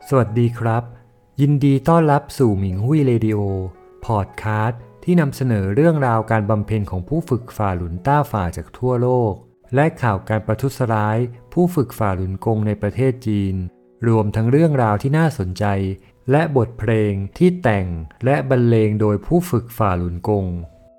สวัสดีครับยินดีต้อนรับสู่หมิงหุ้ยเรดิโอพอดคาสต์ที่นำเสนอเรื่องราวการบำเพ็ญของผู้ฝึกฝ่าหลุนต้าฝ่าจากทั่วโลกและข่าวการประทุษร้ายผู้ฝึกฝ่าหลุนกงในประเทศจีนรวมทั้งเรื่องราวที่น่าสนใจและบทเพลงที่แต่งและบรรเลงโดยผู้ฝึกฝ่าหลุนกง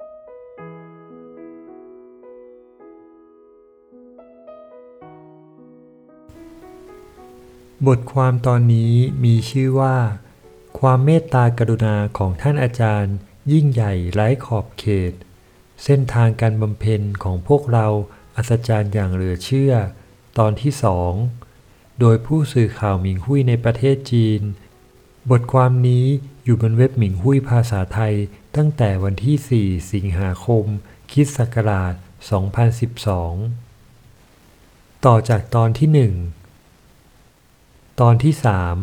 บทความตอนนี้มีชื่อว่าความเมตตากรุณาของท่านอาจารย์ยิ่งใหญ่ไร้ขอบเขตเส้นทางการบำเพ็ญของพวกเราอัศจรรย์อย่างเหลือเชื่อตอนที่2โดยผู้สื่อข่าวหมิงหุ้ยในประเทศจีนบทความนี้อยู่บนเว็บหมิงหุ้ยภาษาไทยตั้งแต่วันที่4สิงหาคมคริสต์ศักราช2012ต่อจากตอนที่1ตอนที่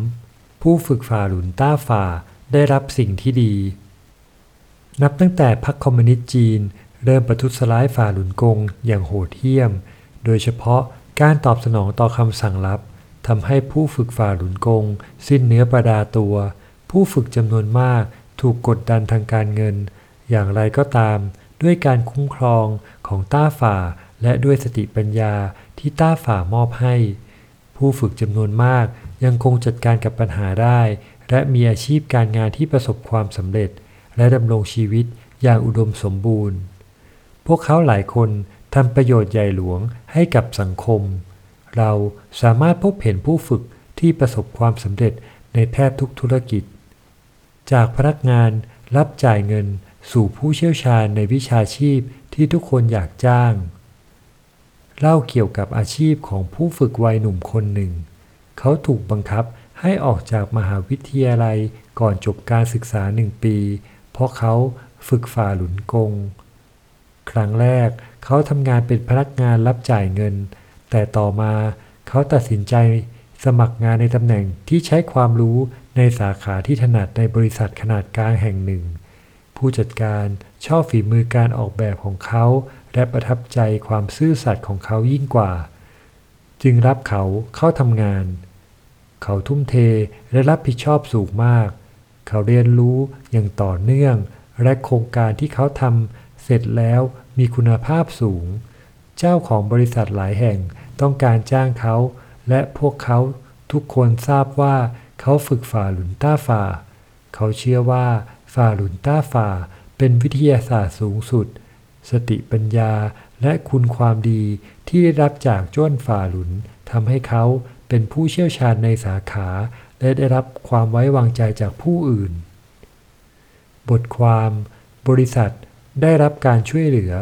3ผู้ฝึกฝ่าหลุนต้าฝ่าได้รับสิ่งที่ดีนับตั้งแต่พรรคคอมมิวนิสต์จีนเริ่มประทุษร้ายฝ่าหลุนกงอย่างโหดเหี้ยมโดยเฉพาะการตอบสนองต่อคำสั่งลับทำให้ผู้ฝึกฝ่าหลุนกงสิ้นเนื้อประดาตัวผู้ฝึกจำนวนมากถูกกดดันทางการเงินอย่างไรก็ตามด้วยการคุ้มครองของต้าฝ่าและด้วยสติปัญญาที่ต้าฝ่ามอบให้ผู้ฝึกจำนวนมากยังคงจัดการกับปัญหาได้และมีอาชีพการงานที่ประสบความสำเร็จและดำรงชีวิตอย่างอุดมสมบูรณ์พวกเขาหลายคนทำประโยชน์ใหญ่หลวงให้กับสังคมเราสามารถพบเห็นผู้ฝึกที่ประสบความสำเร็จในแทบทุกธุรกิจจากพนักงานรับจ่ายเงินสู่ผู้เชี่ยวชาญในวิชาชีพที่ทุกคนอยากจ้างเล่าเกี่ยวกับอาชีพของผู้ฝึกวัยหนุ่มคนหนึ่งเขาถูกบังคับให้ออกจากมหาวิทยาลัยก่อนจบการศึกษา1 ปีเพราะเขาฝึกฝ่าหลุนกงครั้งแรกเขาทำงานเป็นพนักงานรับจ่ายเงินแต่ต่อมาเขาตัดสินใจสมัครงานในตำแหน่งที่ใช้ความรู้ในสาขาที่ถนัดในบริษัทขนาดกลางแห่งหนึ่งผู้จัดการชอบฝีมือการออกแบบของเขาและประทับใจความซื่อสัตย์ของเขายิ่งกว่าจึงรับเขาเข้าทำงานเขาทุ่มเทและรับผิดชอบสูงมากเขาเรียนรู้อย่างต่อเนื่องและโครงการที่เขาทำเสร็จแล้วมีคุณภาพสูงเจ้าของบริษัทหลายแห่งต้องการจ้างเขาและพวกเขาทุกคนทราบว่าเขาฝึกฝ่าหลุนต้าฝ่าเขาเชื่อว่าฝ่าหลุนต้าฝ่าเป็นวิทยาศาสตร์สูงสุดสติปัญญาและคุณความดีที่ได้รับจากจ้วนฝ่าหลุนทำให้เขาเป็นผู้เชี่ยวชาญในสาขาและได้รับความไว้วางใจจากผู้อื่นบทความบริษัทได้รับการช่วยเหลือ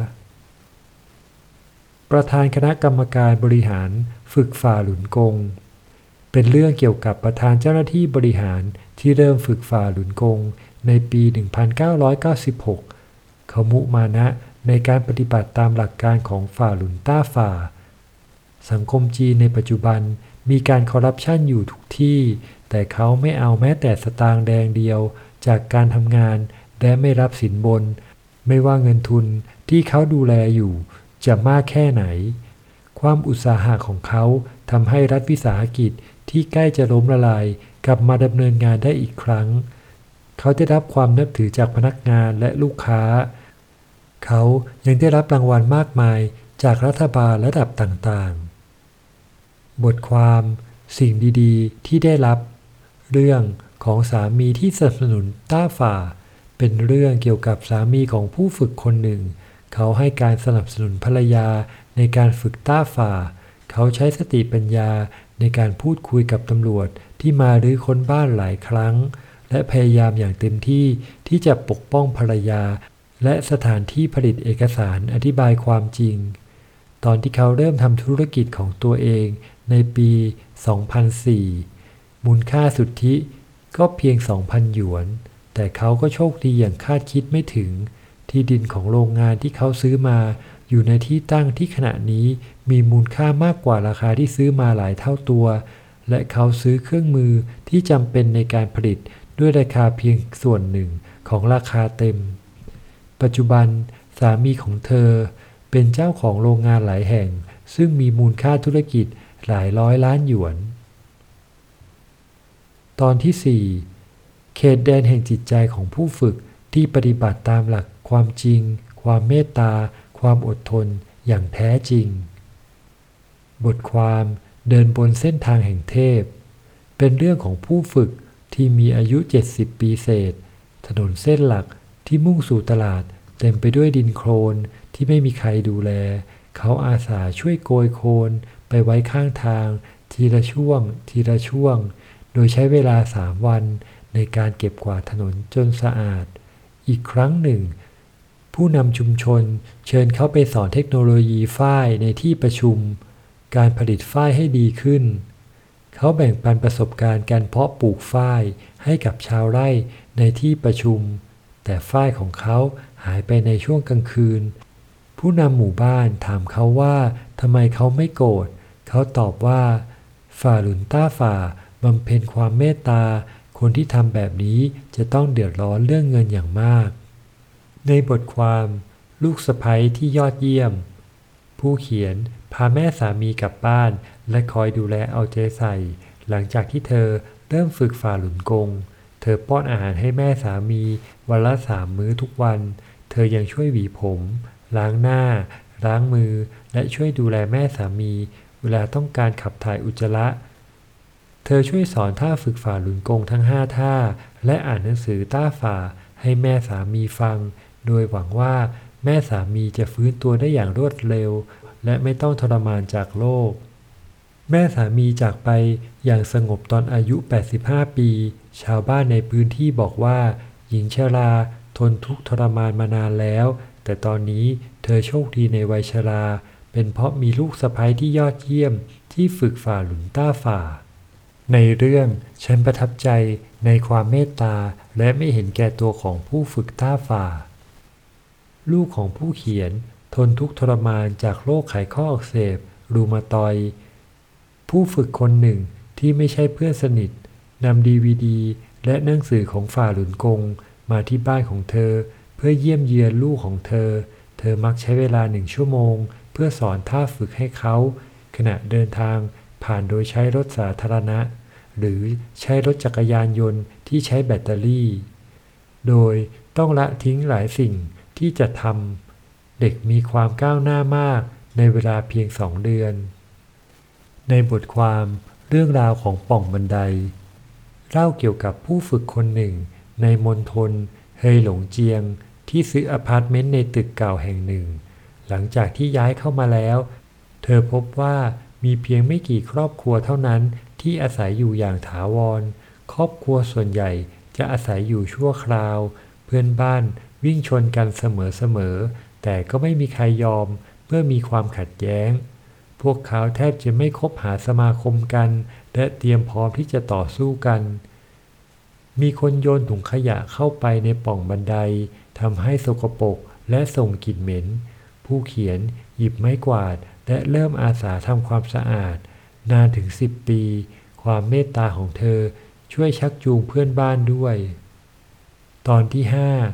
ประธานคณะกรรมการบริหารฝึกฝ่าหลุนกงเป็นเรื่องเกี่ยวกับประธานเจ้าหน้าที่บริหารที่เริ่มฝึกฝ่าหลุนกงในปี 1996 เขามุมานะในการปฏิบัติตามหลักการของฝ่าหลุนต้าฝ่าสังคมจีนในปัจจุบันมีการคอร์รัปชันอยู่ทุกที่แต่เขาไม่เอาแม้แต่สตางค์แดงเดียวจากการทำงานและไม่รับสินบนไม่ว่าเงินทุนที่เขาดูแลอยู่จะมากแค่ไหนความอุตสาหะของเขาทำให้รัฐวิสาหกิจที่ใกล้จะล้มละลายกลับมาดำเนินงานได้อีกครั้งเขาได้รับความนับถือจากพนักงานและลูกค้าเขายังได้รับรางวัลมากมายจากรัฐบาลระดับต่างๆบทความสิ่งดีๆที่ได้รับเรื่องของสามีที่สนับสนุนต้าฝ่าเป็นเรื่องเกี่ยวกับสามีของผู้ฝึกคนหนึ่งเขาให้การสนับสนุนภรรยาในการฝึกต้าฝ่าเขาใช้สติปัญญาในการพูดคุยกับตำรวจที่มารื้อค้นบ้านหลายครั้งและพยายามอย่างเต็มที่ที่จะปกป้องภรรยาและสถานที่ผลิตเอกสารอธิบายความจริงตอนที่เขาเริ่มทำธุรกิจของตัวเองในปี 2004 มูลค่าสุทธิก็เพียง 2,000 หยวนแต่เขาก็โชคดีอย่างคาดคิดไม่ถึงที่ดินของโรงงานที่เขาซื้อมาอยู่ในที่ตั้งที่ขณะนี้มีมูลค่ามากกว่าราคาที่ซื้อมาหลายเท่าตัวและเขาซื้อเครื่องมือที่จำเป็นในการผลิตด้วยราคาเพียงส่วนหนึ่งของราคาเต็มปัจจุบันสามีของเธอเป็นเจ้าของโรงงานหลายแห่งซึ่งมีมูลค่าธุรกิจหลายร้อยล้านหยวนตอนที่ 4 เขตแดนแห่งจิตใจของผู้ฝึกที่ปฏิบัติตามหลักความจริงความเมตตาความอดทนอย่างแท้จริงบทความเดินบนเส้นทางแห่งเทพเป็นเรื่องของผู้ฝึกที่มีอายุ70ปีเศษถนนเส้นหลักที่มุ่งสู่ตลาดเต็มไปด้วยดินโคลนที่ไม่มีใครดูแลเขาอาสาช่วยโกยโคลนไปไว้ข้างทางทีละช่วงทีละช่วงโดยใช้เวลา3 วันในการเก็บกวาดถนนจนสะอาดอีกครั้งหนึ่งผู้นำชุมชนเชิญเขาไปสอนเทคโนโลยีฝ้ายในที่ประชุมการผลิตฝ้ายให้ดีขึ้นเขาแบ่งปันประสบการณ์การเพาะปลูกฝ้ายให้กับชาวไร่ในที่ประชุมแต่ฝ้ายของเขาหายไปในช่วงกลางคืนผู้นำหมู่บ้านถามเขาว่าทำไมเขาไม่โกรธเขาตอบว่าฝ่าหลุนต้าฝ่าบำเพ็ญความเมตตาคนที่ทำแบบนี้จะต้องเดือดร้อนเรื่องเงินอย่างมากในบทความลูกสะใภ้ที่ยอดเยี่ยมผู้เขียนพาแม่สามีกลับบ้านและคอยดูแลเอาใจใส่หลังจากที่เธอเริ่มฝึกฝ่าหลุนกงเธอป้อนอาหารให้แม่สามีวันละ3 มื้อทุกวันเธอยังช่วยหวีผมล้างหน้าล้างมือและช่วยดูแลแม่สามีเวลาต้องการขับถ่ายอุจจาระเธอช่วยสอนท่าฝึกฝ่าหลุนกงทั้ง5 ท่าและอ่านหนังสือต้าฝ่าให้แม่สามีฟังโดยหวังว่าแม่สามีจะฟื้นตัวได้อย่างรวดเร็วและไม่ต้องทรมานจากโรคแม่สามีจากไปอย่างสงบตอนอายุ85 ปีชาวบ้านในพื้นที่บอกว่าหญิงชราทนทุกข์ทรมานมานานแล้วแต่ตอนนี้เธอโชคดีในวัยชราเป็นเพราะมีลูกสะใภ้ที่ยอดเยี่ยมที่ฝึกฝ่าหลุนต้าฝ่าในเรื่องฉันประทับใจในความเมตตาและไม่เห็นแก่ตัวของผู้ฝึกต้าฝ่าลูกของผู้เขียนทนทุกข์ทรมานจากโรคไขข้ออักเสบรูมาตอยด์ผู้ฝึกคนหนึ่งที่ไม่ใช่เพื่อนสนิทนำDVDและหนังสือของฝ่าหลุนกงมาที่บ้านของเธอเพื่อเยี่ยมเยียนลูกของเธอมักใช้เวลา1 ชั่วโมงเพื่อสอนท่าฝึกให้เขาขณะเดินทางผ่านโดยใช้รถสาธารณะหรือใช้รถจักรยานยนต์ที่ใช้แบตเตอรี่โดยต้องละทิ้งหลายสิ่งที่จะทำเด็กมีความก้าวหน้ามากในเวลาเพียง2 เดือนในบทความเรื่องราวของป่องบันไดเล่าเกี่ยวกับผู้ฝึกคนหนึ่งในมณฑลเฮยหลงเจียงที่ซื้ออพาร์ตเมนต์ในตึกเก่าแห่งหนึ่งหลังจากที่ย้ายเข้ามาแล้วเธอพบว่ามีเพียงไม่กี่ครอบครัวเท่านั้นที่อาศัยอยู่อย่างถาวรครอบครัวส่วนใหญ่จะอาศัยอยู่ชั่วคราวเพื่อนบ้านวิ่งชนกันเสมอแต่ก็ไม่มีใครยอมเมื่อมีความขัดแย้งพวกเขาแทบจะไม่คบหาสมาคมกันและเตรียมพร้อมที่จะต่อสู้กันมีคนโยนถุงขยะเข้าไปในปล่องบันไดทำให้สกปรกและส่งกลิ่นเหม็นผู้เขียนหยิบไม้กวาดและเริ่มอาสาทำความสะอาดนานถึง10 ปีความเมตตาของเธอช่วยชักจูงเพื่อนบ้านด้วยตอนที่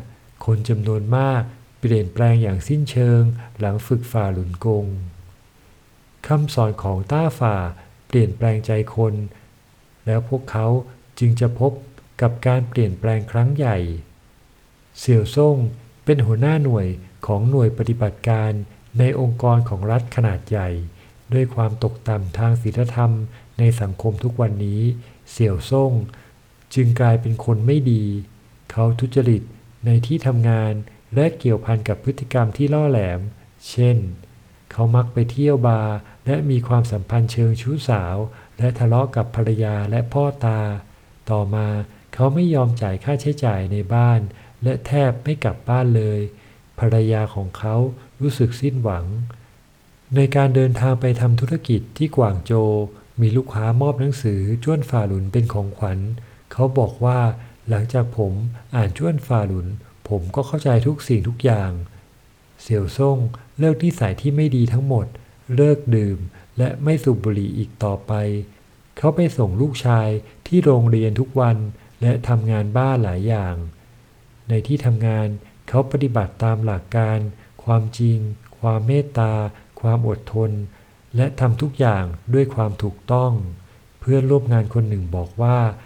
5 คนจำนวนมากเปลี่ยนแปลงอย่างสิ้นเชิงหลังฝึกฝ่าหลุนกงคำสอนของต้าฝ่าเปลี่ยนแปลงใจคนแล้วพวกเขาจึงจะพบกับการเปลี่ยนแปลงครั้งใหญ่เสี่ยวซ่งเป็นหัวหน้าหน่วยของหน่วยปฏิบัติการในองค์กรของรัฐขนาดใหญ่ด้วยความตกต่ำทางศีลธรรมในสังคมทุกวันนี้เสี่ยวซ่งจึงกลายเป็นคนไม่ดีเขาทุจริตในที่ทำงานและเกี่ยวพันกับพฤติกรรมที่ล่อแหลมเช่นเขามักไปเที่ยวบาร์และมีความสัมพันธ์เชิงชู้สาวและทะเลาะกับภรรยาและพ่อตาต่อมาเขาไม่ยอมจ่ายค่าใช้จ่ายในบ้านและแทบไม่กลับบ้านเลยภรรยาของเขารู้สึกสิ้นหวังในการเดินทางไปทำธุรกิจที่กวางโจวมีลูกค้ามอบหนังสือจ้วนฝ่าหลุนเป็นของขวัญเขาบอกว่าหลังจากผมอ่านจ้วนฝ่าหลุนผมก็เข้าใจทุกสิ่งทุกอย่างเสี่ยวซ่งเลิกนิสัยที่ไม่ดีทั้งหมดเลิกดื่มและไม่สูบบุหรี่อีกต่อไปเขาไปส่งลูกชายที่โรงเรียนทุกวันและทำงานบ้านหลายอย่างในที่ทำงานเขาปฏิบัติตามหลักการความจริงความเมตตาความอดทนและทำทุกอย่างด้วยความถูกต้องเพื่อนร่วมงานคนหนึ่งบอกว่า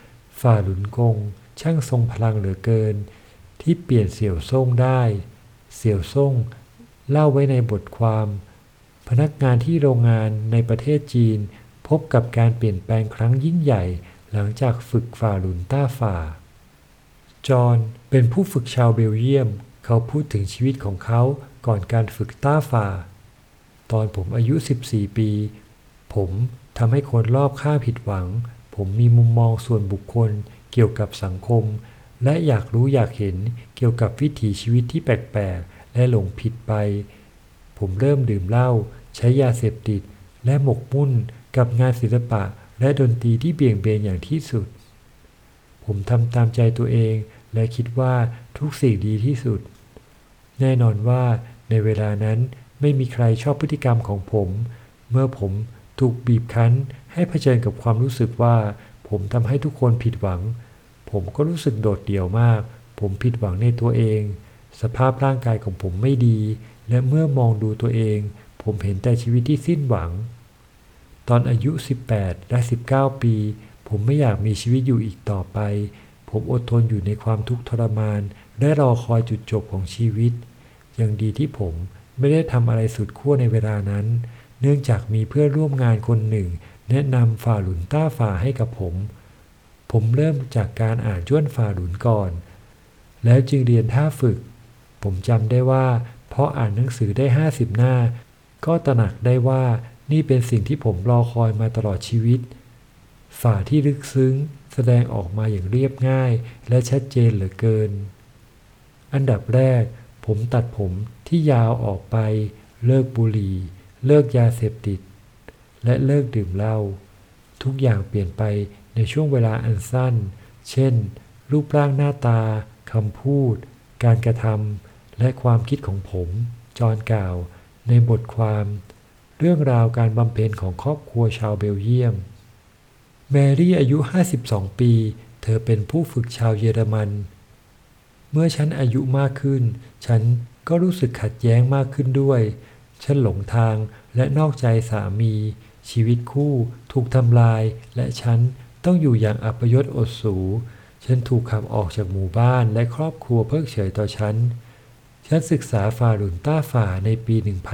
ฝ่าหลุนกงช่างทรงพลังเหลือเกินที่เปลี่ยนเสี่ยวซ่งได้เสี่ยวซ่งเล่าไว้ในบทความพนักงานที่โรงงานในประเทศจีนพบกับการเปลี่ยนแปลงครั้งยิ่งใหญ่หลังจากฝึกฝ่าหลุนต้าฝ่าจอห์นเป็นผู้ฝึกชาวเบลเยียมเขาพูดถึงชีวิตของเขาก่อนการฝึกต้าฝ่าตอนผมอายุ14 ปีผมทำให้คนรอบข้างผิดหวังผมมีมุมมองส่วนบุคคลเกี่ยวกับสังคมและอยากรู้อยากเห็นเกี่ยวกับวิถีชีวิตที่แปลกๆและหลงผิดไปผมเริ่มดื่มเหล้าใช้ยาเสพติดและหมกมุ่นกับงานศิลปะและดนตรีที่เบี่ยงเบนอย่างที่สุดผมทำตามใจตัวเองและคิดว่าทุกสิ่งดีที่สุดแน่นอนว่าในเวลานั้นไม่มีใครชอบพฤติกรรมของผมเมื่อผมถูกบีบคั้นให้เผชิญกับความรู้สึกว่าผมทำให้ทุกคนผิดหวังผมก็รู้สึกโดดเดี่ยวมากผมผิดหวังในตัวเองสภาพร่างกายของผมไม่ดีและเมื่อมองดูตัวเองผมเห็นแต่ชีวิตที่สิ้นหวังตอนอายุ18และ19 ปีผมไม่อยากมีชีวิตอยู่อีกต่อไปผมอดทนอยู่ในความทุกข์ทรมานและรอคอยจุดจบของชีวิตยังดีที่ผมไม่ได้ทำอะไรสุดขั้วในเวลานั้นเนื่องจากมีเพื่อนร่วมงานคนหนึ่งแนะนำฝ่าหลุนต้าฝ่าให้กับผมเริ่มจากการอ่านจ้วนฝ่าหลุนก่อนแล้วจึงเรียนท่าฝึกผมจำได้ว่าเพราะอ่านหนังสือได้50 หน้าก็ตระหนักได้ว่านี่เป็นสิ่งที่ผมรอคอยมาตลอดชีวิตฝ่าที่ลึกซึ้งแสดงออกมาอย่างเรียบง่ายและชัดเจนเหลือเกินอันดับแรกผมตัดผมที่ยาวออกไปเลิกบุหรี่เลิกยาเสพติดและเลิกดื่มเหล้าทุกอย่างเปลี่ยนไปในช่วงเวลาอันสั้นเช่นรูปร่างหน้าตาคำพูดการกระทำและความคิดของผมจอห์นกล่าวในบทความเรื่องราวการบำเพ็ญของครอบครัวชาวเบลเยียมแมรี่อายุ52 ปีเธอเป็นผู้ฝึกชาวเยอรมันเมื่อฉันอายุมากขึ้นฉันก็รู้สึกขัดแย้งมากขึ้นด้วยฉันหลงทางและนอกใจสามีชีวิตคู่ถูกทำลายและฉันต้องอยู่อย่างอัปยศอดสูฉันถูกขับออกจากหมู่บ้านและครอบครัวเพิกเฉยต่อฉันศึกษาฝ่าหลุนต้าฝ่าในปี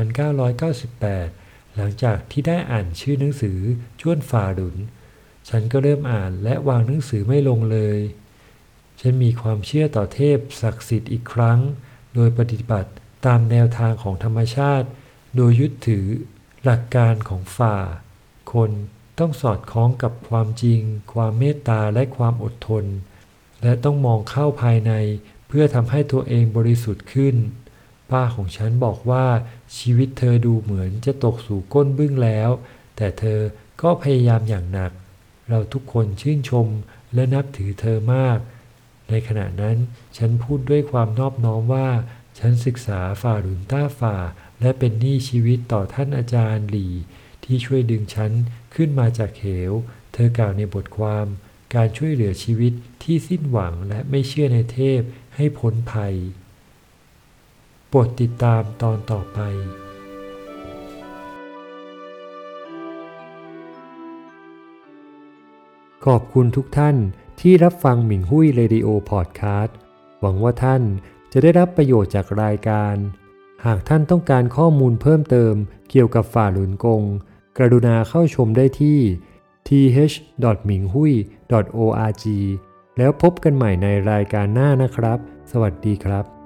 1998 หลังจากที่ได้อ่านชื่อหนังสือจ้วนฝ่าหลุนฉันก็เริ่มอ่านและวางหนังสือไม่ลงเลยฉันมีความเชื่อต่อเทพศักดิ์สิทธิ์อีกครั้งโดยปฏิบัติตามแนวทางของธรรมชาติโดยยึดถือหลักการของฝ่าคนต้องสอดคล้องกับความจริงความเมตตาและความอดทนและต้องมองเข้าภายในเพื่อทำให้ตัวเองบริสุทธิ์ขึ้นป้าของฉันบอกว่าชีวิตเธอดูเหมือนจะตกสู่ก้นบึ้งแล้วแต่เธอก็พยายามอย่างหนักเราทุกคนชื่นชมและนับถือเธอมากในขณะนั้นฉันพูดด้วยความนอบน้อมว่าฉันศึกษาฝ่าหลุนต้าฝ่าและเป็นหนี้ชีวิตต่อท่านอาจารย์หลี่ที่ช่วยดึงฉันขึ้นมาจากเหวเธอกล่าวในบทความการช่วยเหลือชีวิตที่สิ้นหวังและไม่เชื่อในเทพให้พ้นภัยโปรดติดตามตอนต่อไปขอบคุณทุกท่านที่รับฟังหมิงหุ้ยเรดิโอพอดคาสต์หวังว่าท่านจะได้รับประโยชน์จากรายการหากท่านต้องการข้อมูลเพิ่มเติมเกี่ยวกับฝ่าหลุนกงกรุณาเข้าชมได้ที่ th.minghui.org แล้วพบกันใหม่ในรายการหน้านะครับสวัสดีครับ